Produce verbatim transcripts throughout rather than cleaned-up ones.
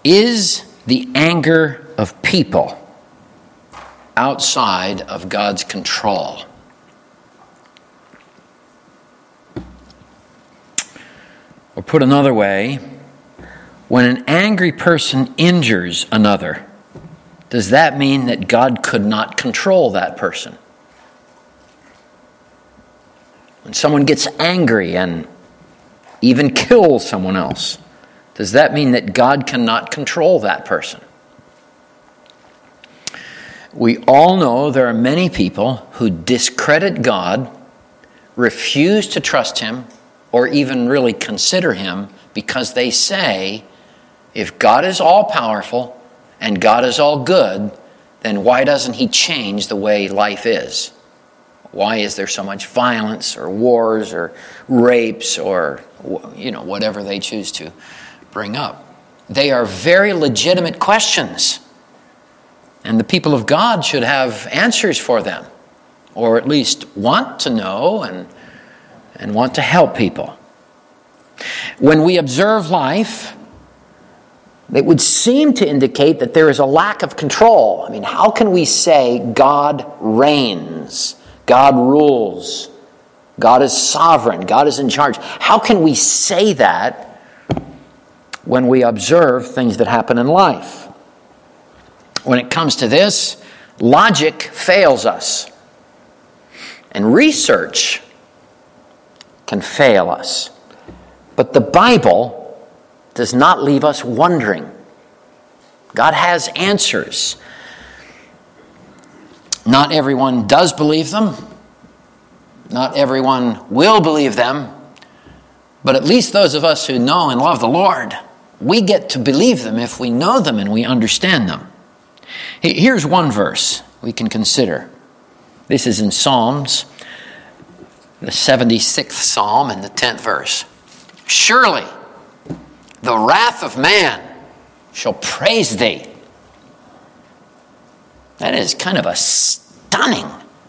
Is the anger of people outside of God's control? Or put another way, when an angry person injures another, does that mean that God could not control that person? When someone gets angry and even kills someone else, does that mean that God cannot control that person? We all know there are many people who discredit God, refuse to trust Him, or even really consider Him because they say, if God is all-powerful and God is all good, then why doesn't He change the way life is? Why is there so much violence or wars or rapes or, you know, whatever they choose to bring up? They are very legitimate questions. And the people of God should have answers for them, or at least want to know and, and want to help people. When we observe life, it would seem to indicate that there is a lack of control. I mean, how can we say God reigns, God rules, God is sovereign, God is in charge? How can we say that when we observe things that happen in life? When it comes to this, logic fails us, and research can fail us. But the Bible does not leave us wondering. God has answers. Not everyone does believe them. Not everyone will believe them. But at least those of us who know and love the Lord, we get to believe them if we know them and we understand them. Here's one verse we can consider. This is in Psalms, the seventy-sixth Psalm and the tenth verse. Surely the wrath of man shall praise thee. That is kind of a stunning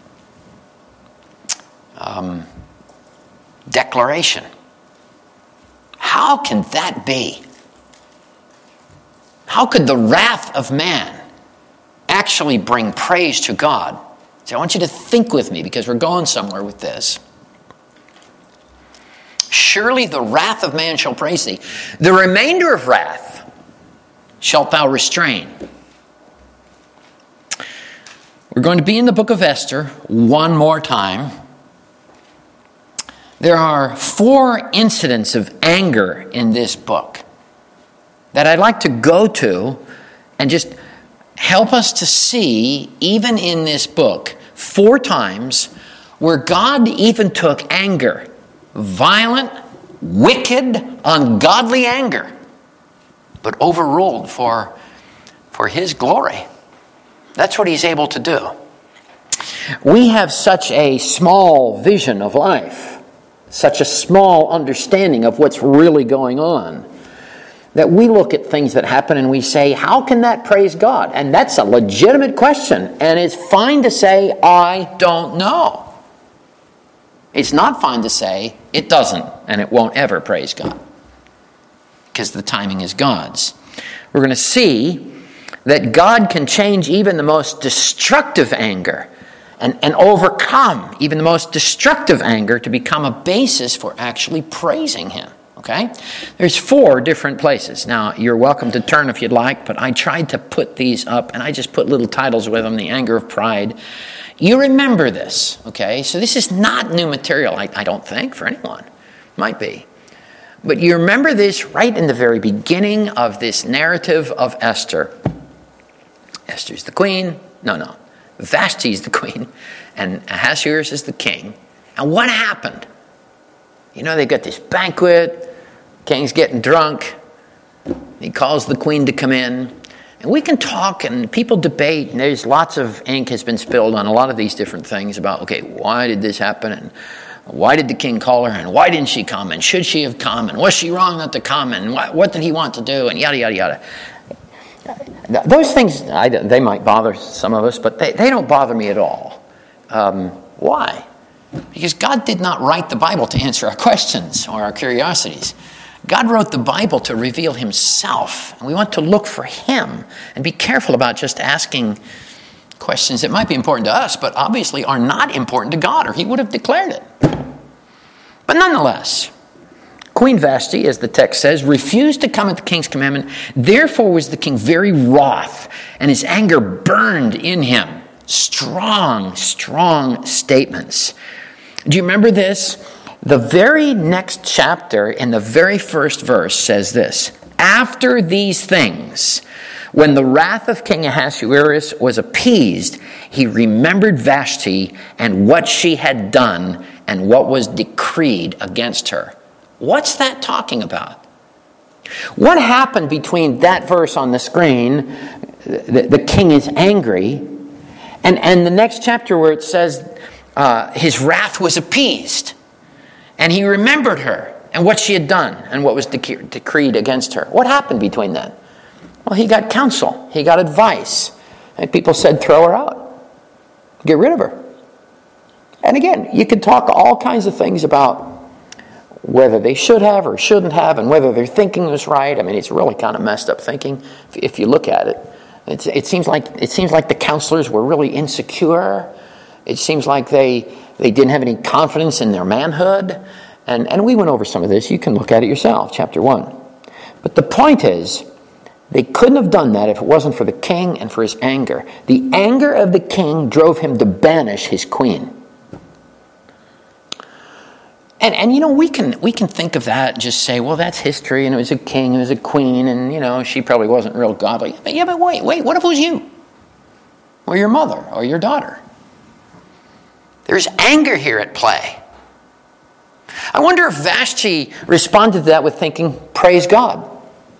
um, declaration. How can that be? How could the wrath of man actually bring praise to God? So I want you to think with me, because we're going somewhere with this. Surely the wrath of man shall praise thee. The remainder of wrath shalt thou restrain. We're going to be in the book of Esther one more time. There are four incidents of anger in this book that I'd like to go to and just help us to see, even in this book, four times where God even took anger, violent, wicked, ungodly anger, but overruled for, for His glory. That's what He's able to do. We have such a small vision of life, such a small understanding of what's really going on, that we look at things that happen and we say, how can that praise God? And that's a legitimate question. And it's fine to say, I don't know. It's not fine to say, it doesn't, and it won't ever praise God, because the timing is God's. We're going to see that God can change even the most destructive anger and, and overcome even the most destructive anger to become a basis for actually praising Him. Okay? There's four different places. Now, you're welcome to turn if you'd like, but I tried to put these up, and I just put little titles with them, The Anger of Pride. You remember this, okay? So this is not new material, I, I don't think, for anyone. Might be. But you remember this right in the very beginning of this narrative of Esther. Esther's the queen. No, no. Vashti's the queen. And Ahasuerus is the king. And what happened? You know, they got this banquet. King's getting drunk. He calls the queen to come in. And we can talk and people debate, and there's lots of ink has been spilled on a lot of these different things about, okay, why did this happen? And why did the king call her? And why didn't she come? And should she have come? And was she wrong not to come? And what, what did he want to do? And yada, yada, yada. Those things, I, they might bother some of us, but they, they don't bother me at all. Um, why? Because God did not write the Bible to answer our questions or our curiosities. God wrote the Bible to reveal himself, and we want to look for him and be careful about just asking questions that might be important to us, but obviously are not important to God, or he would have declared it. But nonetheless, Queen Vashti, as the text says, refused to come at the king's commandment. Therefore was the king very wroth, and his anger burned in him. Strong, strong statements. Do you remember this? The very next chapter in the very first verse says this: after these things, when the wrath of King Ahasuerus was appeased, he remembered Vashti and what she had done and what was decreed against her. What's that talking about? What happened between that verse on the screen, the, the king is angry, and, and the next chapter where it says uh, his wrath was appeased, and he remembered her and what she had done and what was dec- decreed against her? What happened between that? Well, he got counsel. He got advice. And people said, throw her out. Get rid of her. And again, you could talk all kinds of things about whether they should have or shouldn't have, and whether their thinking was right. I mean, it's really kind of messed up thinking if you look at it. It's, it seems like it seems like the counselors were really insecure. It seems like they they didn't have any confidence in their manhood. And, and we went over some of this. You can look at it yourself, chapter one. But the point is, they couldn't have done that if it wasn't for the king and for his anger. The anger of the king drove him to banish his queen. And, and you know, we can we can think of that and just say, well, that's history, and it was a king, it was a queen, and, you know, she probably wasn't real godly. But yeah, but wait, wait, what if it was you? Or your mother, or your daughter? There's anger here at play. I wonder if Vashti responded to that with thinking, praise God.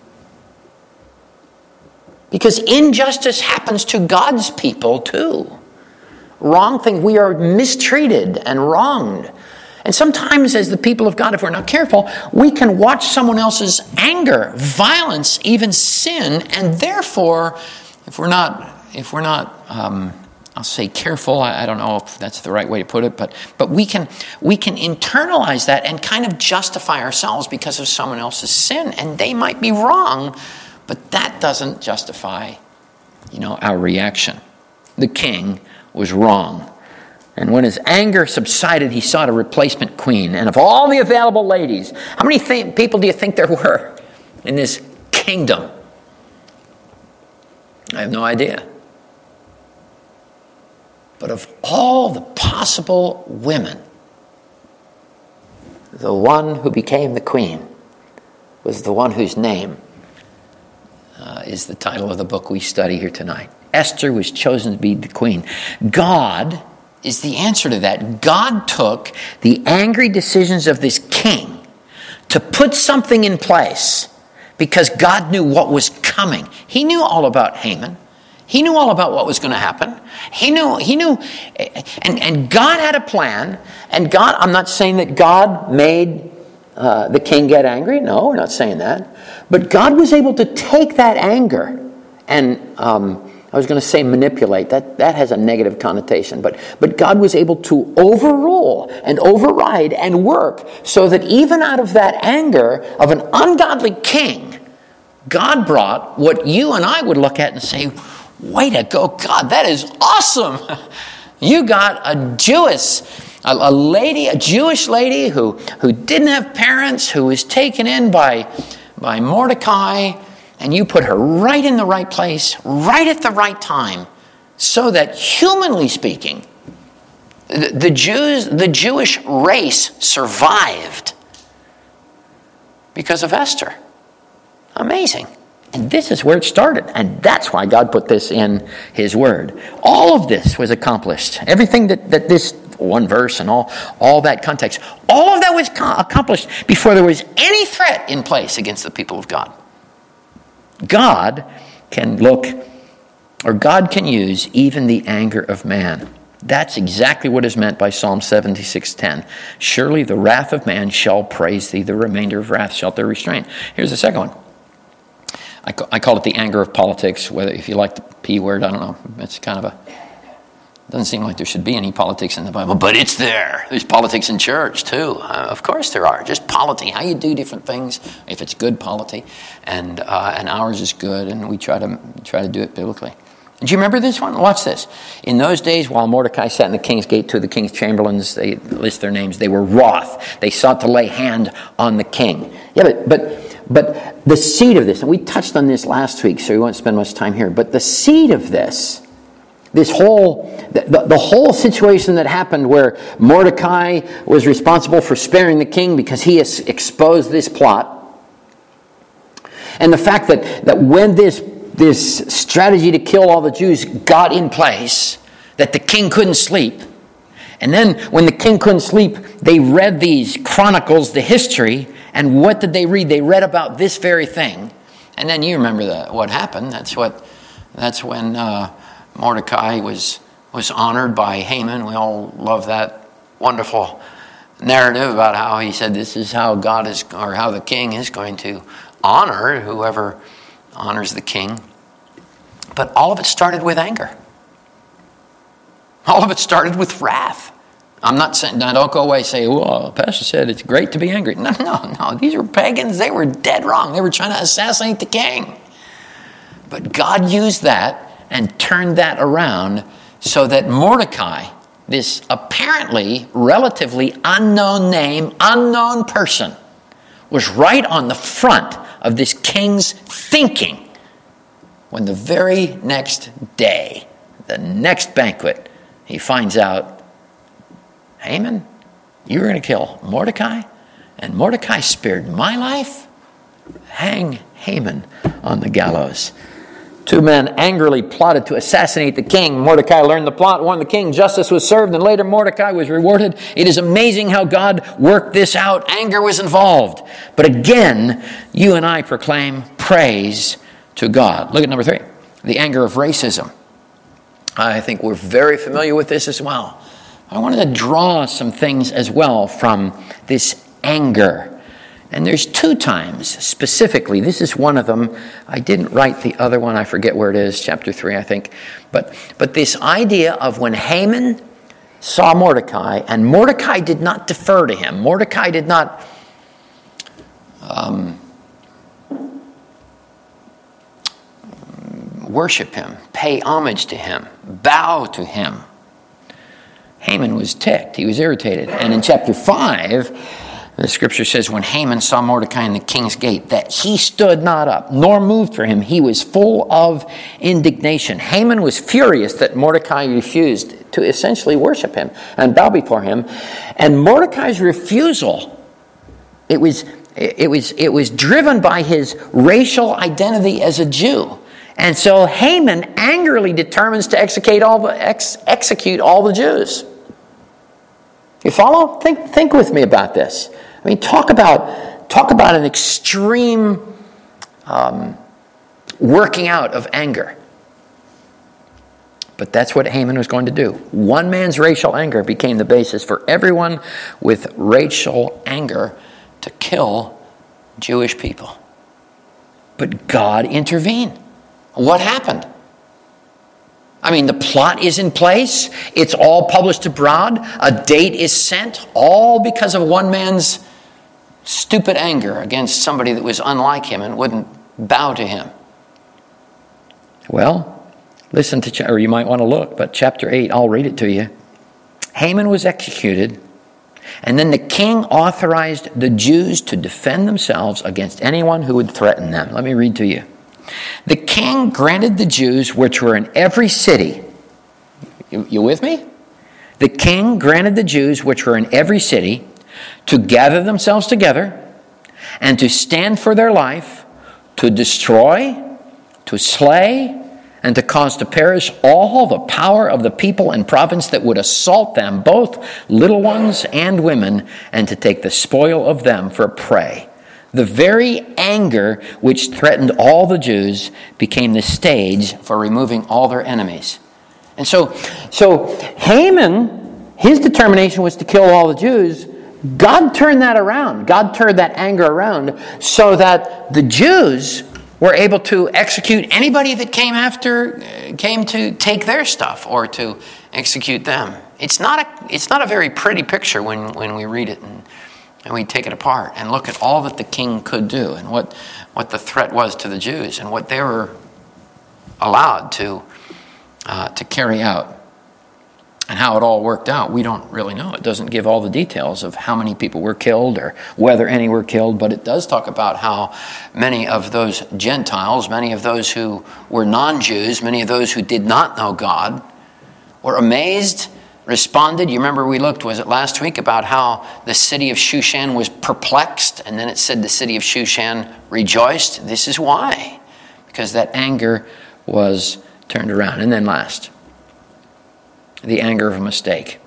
Because injustice happens to God's people too. Wrong thing, we are mistreated and wronged. And sometimes as the people of God, if we're not careful, we can watch someone else's anger, violence, even sin, and therefore, if we're not, if we're not, um, I'll say careful, I, I don't know if that's the right way to put it, but but we can we can internalize that and kind of justify ourselves because of someone else's sin, and they might be wrong, but that doesn't justify, you know, our reaction. The king was wrong. And when his anger subsided, he sought a replacement queen. And of all the available ladies, how many th- people do you think there were in this kingdom? I have no idea. But of all the possible women, the one who became the queen was the one whose name uh, is the title of the book we study here tonight. Esther was chosen to be the queen. God is the answer to that. God took the angry decisions of this king to put something in place because God knew what was coming. He knew all about Haman. He knew all about what was going to happen. He knew, he knew, and, and God had a plan. And God, I'm not saying that God made uh, the king get angry. No, we're not saying that. But God was able to take that anger and, um, I was going to say manipulate. That that has a negative connotation. But, but God was able to overrule and override and work so that even out of that anger of an ungodly king, God brought what you and I would look at and say, way to go, God, that is awesome. You got a Jewish, a, a lady, a Jewish lady who, who didn't have parents, who was taken in by, by Mordecai, and you put her right in the right place, right at the right time, so that, humanly speaking, the, the Jews, the Jewish race survived because of Esther. Amazing. And this is where it started. And that's why God put this in his word. All of this was accomplished. Everything that, that this one verse and all, all that context, all of that was accomplished before there was any threat in place against the people of God. God can look, or God can use even the anger of man. That's exactly what is meant by Psalm seventy-six ten. Surely the wrath of man shall praise thee, the remainder of wrath shalt thou restrain. Here's the second one. I call it the anger of politics, whether if you like the P word, I don't know. It's kind of a Doesn't seem like there should be any politics in the Bible, but it's there. There's politics in church too. Uh, of course there are. Just polity, how you do different things. If it's good polity, and uh, and ours is good, and we try to try to do it biblically. Do you remember this one? Watch this. In those days, while Mordecai sat in the king's gate, two of the king's chamberlains, they list their names. They were wroth. They sought to lay hand on the king. Yeah, but but but the seed of this, and we touched on this last week, so we won't spend much time here. But the seed of this. This whole, the, the, the whole situation that happened where Mordecai was responsible for sparing the king because he has exposed this plot. And the fact that, that when this, this strategy to kill all the Jews got in place, that the king couldn't sleep. And then when the king couldn't sleep, they read these chronicles, the history, and what did they read? They read about this very thing. And then you remember the, what happened. That's what, that's when... Uh, Mordecai was was honored by Haman. We all love that wonderful narrative about how he said this is how God is, or how the king is going to honor whoever honors the king. But all of it started with anger. All of it started with wrath. I'm not saying, now don't go away and say, well, Pastor said it's great to be angry. No, no, no. These were pagans. They were dead wrong. They were trying to assassinate the king. But God used that and turned that around so that Mordecai, this apparently relatively unknown name, unknown person, was right on the front of this king's thinking when the very next day, the next banquet, he finds out, Haman, you were going to kill Mordecai, and Mordecai spared my life? Hang Haman on the gallows. Two men angrily plotted to assassinate the king. Mordecai learned the plot, warned the king. Justice was served, and later Mordecai was rewarded. It is amazing how God worked this out. Anger was involved. But again, you and I proclaim praise to God. Look at number three, the anger of racism. I think we're very familiar with this as well. I wanted to draw some things as well from this anger. And there's two times specifically. This is one of them. I didn't write the other one. I forget where it is. Chapter three, I think. But, but this idea of when Haman saw Mordecai, and Mordecai did not defer to him. Mordecai did not um, worship him, pay homage to him, bow to him. Haman was ticked. He was irritated. And in chapter five, the scripture says, when Haman saw Mordecai in the king's gate, that he stood not up, nor moved for him. He was full of indignation. Haman was furious that Mordecai refused to essentially worship him and bow before him. And Mordecai's refusal, it was, it was, it was driven by his racial identity as a Jew. And so Haman angrily determines to execute all the, ex, execute all the Jews. You follow? Think, think with me about this. I mean, talk about talk about an extreme um, working out of anger. But that's what Haman was going to do. One man's racial anger became the basis for everyone with racial anger to kill Jewish people. But God intervened. What happened? I mean, the plot is in place. It's all published abroad. A date is sent, all because of one man's stupid anger against somebody that was unlike him and wouldn't bow to him. Well, listen to, or you might want to look, but chapter eight, I'll read it to you. Haman was executed, and then the king authorized the Jews to defend themselves against anyone who would threaten them. Let me read to you. The king granted the Jews which were in every city. You, you with me? The king granted the Jews which were in every city to gather themselves together and to stand for their life, to destroy, to slay, and to cause to perish all the power of the people and province that would assault them, both little ones and women, and to take the spoil of them for prey. The very anger which threatened all the Jews became the stage for removing all their enemies. And so, so Haman, his determination was to kill all the Jews. God turned that around. God turned that anger around so that the Jews were able to execute anybody that came after, came to take their stuff or to execute them. It's not a, it's not a very pretty picture when, when we read it and, and we take it apart and look at all that the king could do and what, what the threat was to the Jews and what they were allowed to, uh, to carry out. And how it all worked out, we don't really know. It doesn't give all the details of how many people were killed or whether any were killed, but it does talk about how many of those Gentiles, many of those who were non-Jews, many of those who did not know God, were amazed, responded. You remember we looked, was it last week, about how the city of Shushan was perplexed, and then it said the city of Shushan rejoiced. This is why, because that anger was turned around. And then last, the anger of a mistake.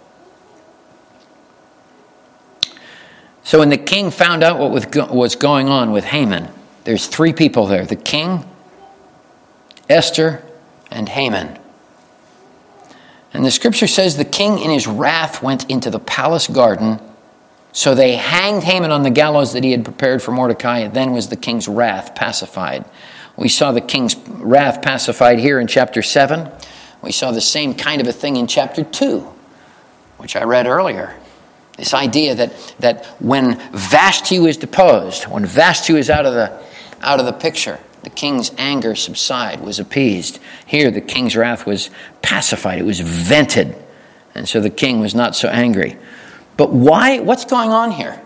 So when the king found out what was going on with Haman, there's three people there: the king, Esther, and Haman. And the scripture says the king in his wrath went into the palace garden, so they hanged Haman on the gallows that he had prepared for Mordecai, and then was the king's wrath pacified. We saw the king's wrath pacified here in chapter seven. We saw the same kind of a thing in chapter two, which I read earlier. This idea that, that when Vashti was deposed, when Vashti was out of the out of the picture, the king's anger subsided, was appeased. Here the king's wrath was pacified, it was vented. And so the king was not so angry. But why? What's going on here?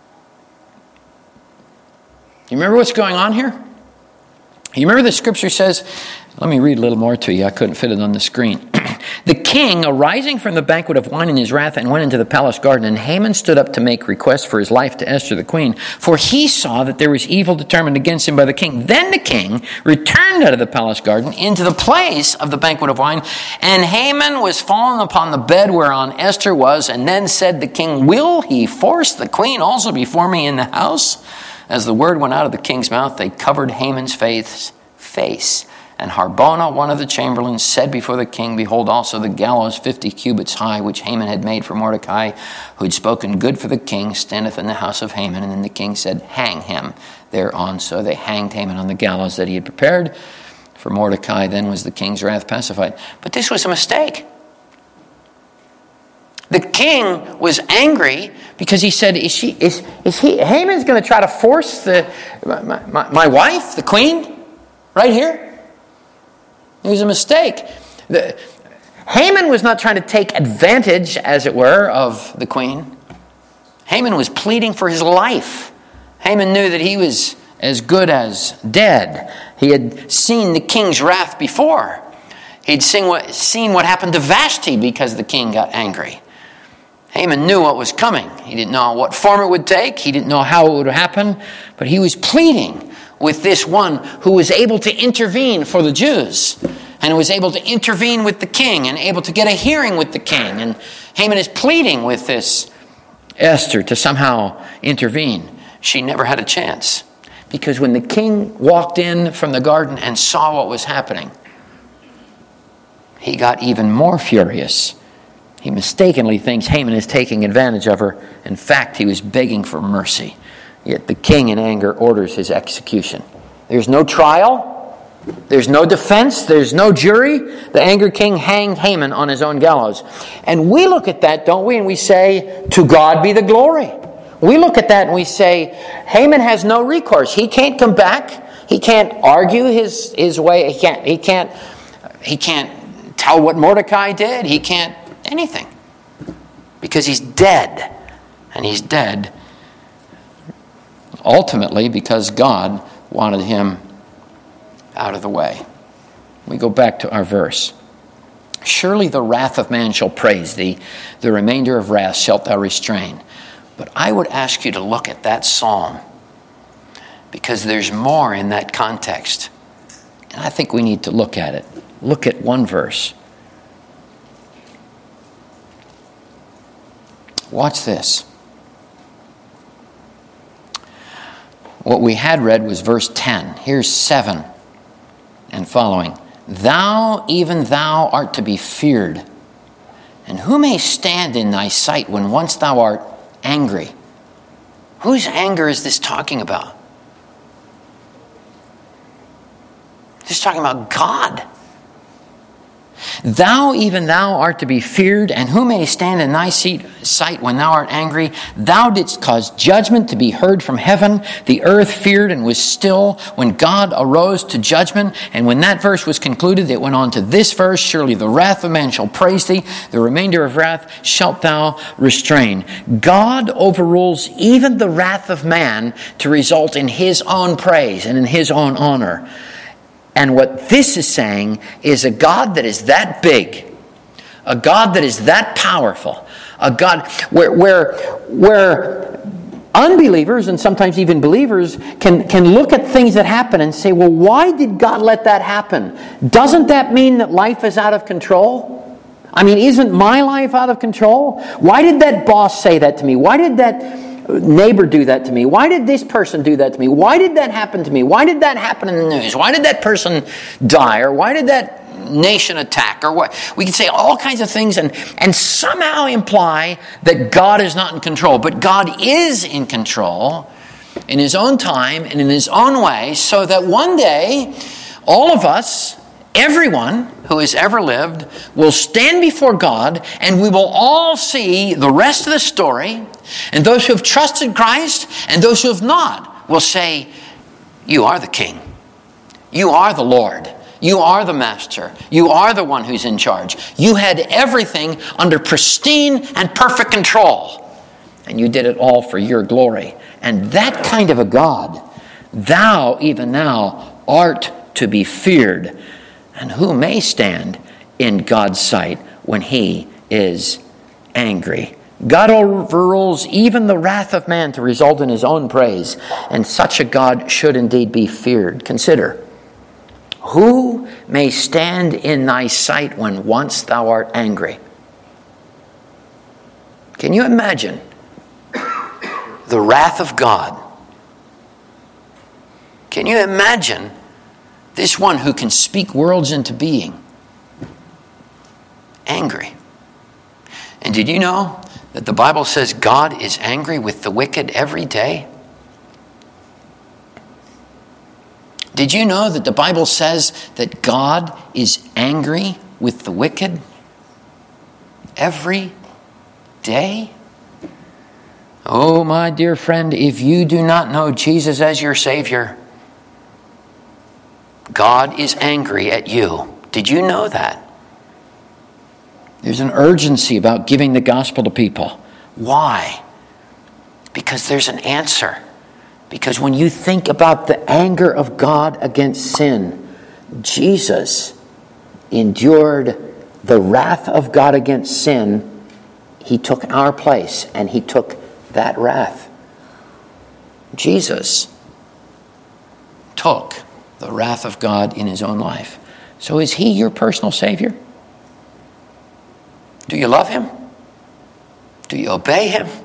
You remember what's going on here? You remember the scripture says, let me read a little more to you. I couldn't fit it on the screen. The king, arising from the banquet of wine in his wrath, and went into the palace garden, and Haman stood up to make request for his life to Esther the queen, for he saw that there was evil determined against him by the king. Then the king returned out of the palace garden into the place of the banquet of wine, and Haman was fallen upon the bed whereon Esther was, and then said the king, will he force the queen also before me in the house? As the word went out of the king's mouth, they covered Haman's face, face. And Harbona, one of the chamberlains, said before the king, behold, also the gallows fifty cubits high, which Haman had made for Mordecai, who had spoken good for the king, standeth in the house of Haman. And then the king said, hang him thereon. So they hanged Haman on the gallows that he had prepared for Mordecai. Then was the king's wrath pacified. But this was a mistake. The king was angry because he said, is she, is, is he, Haman's going to try to force the, my, my, my wife, the queen, right here? It was a mistake. The, Haman was not trying to take advantage, as it were, of the queen. Haman was pleading for his life. Haman knew that he was as good as dead. He had seen the king's wrath before. He'd seen what, seen what happened to Vashti because the king got angry. Haman knew what was coming. He didn't know what form it would take. He didn't know how it would happen. But he was pleading with this one who was able to intervene for the Jews, and who was able to intervene with the king and able to get a hearing with the king. And Haman is pleading with this Esther to somehow intervene. She never had a chance, because when the king walked in from the garden and saw what was happening, he got even more furious. He mistakenly thinks Haman is taking advantage of her. In fact, he was begging for mercy. Yet the king in anger orders his execution. There's no trial. There's no defense. There's no jury. The angry king hanged Haman on his own gallows. And we look at that, don't we? And we say, to God be the glory. We look at that and we say, Haman has no recourse. He can't come back. He can't argue his, his way. He can't, he can't, he can't tell what Mordecai did. He can't anything. Because he's dead. And he's dead ultimately because God wanted him out of the way. We go back to our verse. Surely the wrath of man shall praise thee, the remainder of wrath shalt thou restrain. But I would ask you to look at that psalm, because there's more in that context. And I think we need to look at it. Look at one verse. Watch this. What we had read was verse ten. Here's seven and following. Thou, even thou, art to be feared. And who may stand in thy sight when once thou art angry? Whose anger is this talking about? This is talking about God. Thou, even thou, art to be feared, and who may stand in thy sight when thou art angry? Thou didst cause judgment to be heard from heaven. The earth feared and was still when God arose to judgment. And when that verse was concluded, it went on to this verse, surely the wrath of man shall praise thee. The remainder of wrath shalt thou restrain. God overrules even the wrath of man to result in his own praise and in his own honor. And what this is saying is a God that is that big, a God that is that powerful, a God where where where unbelievers and sometimes even believers can, can look at things that happen and say, well, why did God let that happen? Doesn't that mean that life is out of control? I mean, isn't my life out of control? Why did that boss say that to me? Why did that neighbor do that to me? Why did this person do that to me? Why did that happen to me? Why did that happen in the news? Why did that person die? Or why did that nation attack? Or what? We can say all kinds of things and, and somehow imply that God is not in control. But God is in control in His own time and in His own way, so that one day all of us, everyone who has ever lived, will stand before God, and we will all see the rest of the story. And those who have trusted Christ and those who have not will say, you are the King. You are the Lord. You are the Master. You are the one who's in charge. You had everything under pristine and perfect control. And you did it all for your glory. And that kind of a God, thou, even thou, art to be feared. And who may stand in God's sight when He is angry? God overrules even the wrath of man to result in His own praise. And such a God should indeed be feared. Consider, who may stand in thy sight when once thou art angry? Can you imagine the wrath of God? Can you imagine this one who can speak worlds into being angry? And did you know that the Bible says God is angry with the wicked every day? Did you know that the Bible says that God is angry with the wicked every day? Oh, my dear friend, if you do not know Jesus as your Savior, God is angry at you. Did you know that? There's an urgency about giving the gospel to people. Why? Because there's an answer. Because when you think about the anger of God against sin, Jesus endured the wrath of God against sin. He took our place and He took that wrath. Jesus took the wrath of God in His own life. So is He your personal Savior? Do you love Him? Do you obey Him?